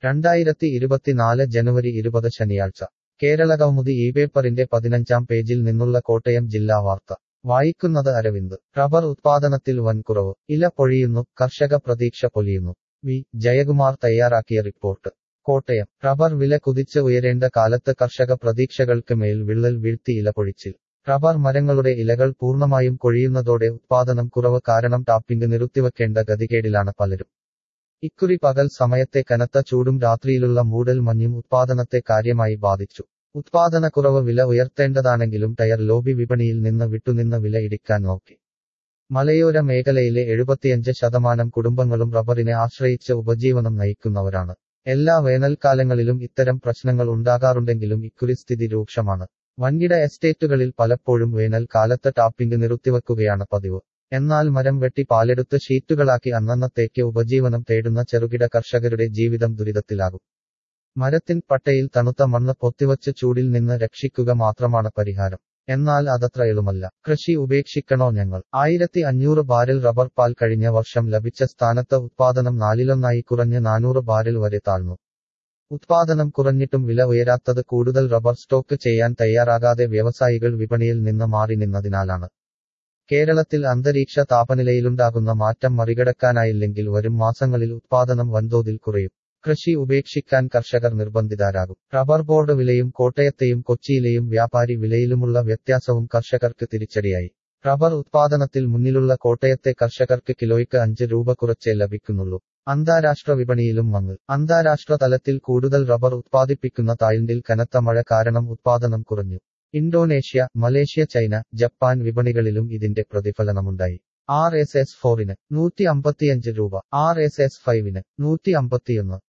2024 ജനുവരി 20 ശനിയാഴ്ച കേരളകൗമുദി ഈ പേപ്പറിന്റെ 15-ാം പേജിൽ നിന്നുള്ള കോട്ടയം ജില്ലാ വാർത്ത വായിക്കുന്നത് അരവിന്ദ്. റബ്ബർ ഉത്പാദനത്തിൽ വൻ കുറവ്. ഇല പൊഴിയുന്നു, കർഷക പ്രതീക്ഷ പൊലിയുന്നു. വി. ജയകുമാർ തയ്യാറാക്കിയ റിപ്പോർട്ട്. കോട്ടയം. റബ്ബർ വില കുതിച്ച് ഉയരേണ്ട കാലത്ത് കർഷക പ്രതീക്ഷകൾക്ക് മേൽ വിള്ളൽ വീഴ്ത്തി ഇല പൊഴിച്ചിൽ. റബ്ബർ മരങ്ങളുടെ ഇലകൾ പൂർണ്ണമായും കൊഴിയുന്നതോടെ ഉത്പാദനം കുറവ് കാരണം ടാപ്പിംഗ് നിർത്തിവെക്കേണ്ട ഗതികേടിലാണ് പലരും. ഇക്കുറി പകൽ സമയത്തെ കനത്ത ചൂടും രാത്രിയിലുള്ള മൂടൽ മഞ്ഞും ഉത്പാദനത്തെ കാര്യമായി ബാധിച്ചു. ഉത്പാദനക്കുറവ് വില ഉയർത്തേണ്ടതാണെങ്കിലും ടയർ ലോബി വിപണിയിൽ നിന്ന് വിട്ടുനിന്ന് വില ഇടിക്കാൻ നോക്കി. മലയോര മേഖലയിലെ 75% കുടുംബങ്ങളും റബ്ബറിനെ ആശ്രയിച്ച് ഉപജീവനം നയിക്കുന്നവരാണ്. എല്ലാ വേനൽക്കാലങ്ങളിലും ഇത്തരം പ്രശ്നങ്ങൾ ഉണ്ടാകാറുണ്ടെങ്കിലും ഇക്കുറി സ്ഥിതി രൂക്ഷമാണ്. വൻകിട എസ്റ്റേറ്റുകളിൽ പലപ്പോഴും വേനൽ കാലത്ത് ടാപ്പിംഗ് നിർത്തിവെക്കുകയാണ് പതിവ്. എന്നാൽ മരം വെട്ടി പാലെടുത്ത് ഷീറ്റുകളാക്കി അന്നന്നത്തേക്ക് ഉപജീവനം തേടുന്ന ചെറുകിട കർഷകരുടെ ജീവിതം ദുരിതത്തിലാകും. മരത്തിൻ പട്ടയിൽ തണുത്ത മണ്ണ് പൊത്തിവച്ച് ചൂടിൽ നിന്ന് രക്ഷിക്കുക മാത്രമാണ് പരിഹാരം. എന്നാൽ അതത്ര എളുമല്ല. കൃഷി ഉപേക്ഷിക്കണോ ഞങ്ങൾ? 1500 ബാരൽ റബ്ബർ പാൽ കഴിഞ്ഞ വർഷം ലഭിച്ച സ്ഥാനത്ത് ഉത്പാദനം 4-1 കുറഞ്ഞ് 400 ബാരൽ വരെ താഴ്ന്നു. ഉത്പാദനം കുറഞ്ഞിട്ടും വില ഉയരാത്തത് കൂടുതൽ റബ്ബർ സ്റ്റോക്ക് ചെയ്യാൻ തയ്യാറാകാതെ വ്യവസായികൾ വിപണിയിൽ നിന്ന് മാറി നിന്നതിനാലാണ്. കേരളത്തിൽ അന്തരീക്ഷ താപനിലയിലുണ്ടാകുന്ന മാറ്റം മറികടക്കാനായില്ലെങ്കിൽ വരും മാസങ്ങളിൽ ഉത്പാദനം വൻതോതിൽ കുറയും. കൃഷി ഉപേക്ഷിക്കാൻ കർഷകർ നിർബന്ധിതരാകും. റബ്ബർ ബോർഡ് വിലയും കോട്ടയത്തെയും കൊച്ചിയിലെയും വ്യാപാരി വിലയിലുമുള്ള വ്യത്യാസവും കർഷകർക്ക് തിരിച്ചടിയായി. റബ്ബർ ഉത്പാദനത്തിൽ മുന്നിലുള്ള കോട്ടയത്തെ കർഷകർക്ക് കിലോയ്ക്ക് 5 രൂപ കുറച്ചേ ലഭിക്കുന്നുള്ളൂ. അന്താരാഷ്ട്ര വിപണിയിലും മങ്ങൽ. അന്താരാഷ്ട്ര തലത്തിൽ കൂടുതൽ റബ്ബർ ഉത്പാദിപ്പിക്കുന്ന തായ്ലൻഡിൽ കനത്ത മഴ കാരണം ഉത്പാദനം കുറഞ്ഞു. ഇന്തോനേഷ്യ, മലേഷ്യ, ചൈന, ജപ്പാൻ വിപണികളിലും ഇതിന്റെ പ്രതിഫലനമുണ്ടായി. RSS 4-ന് 155 രൂപ, RSS 5-ന് 151.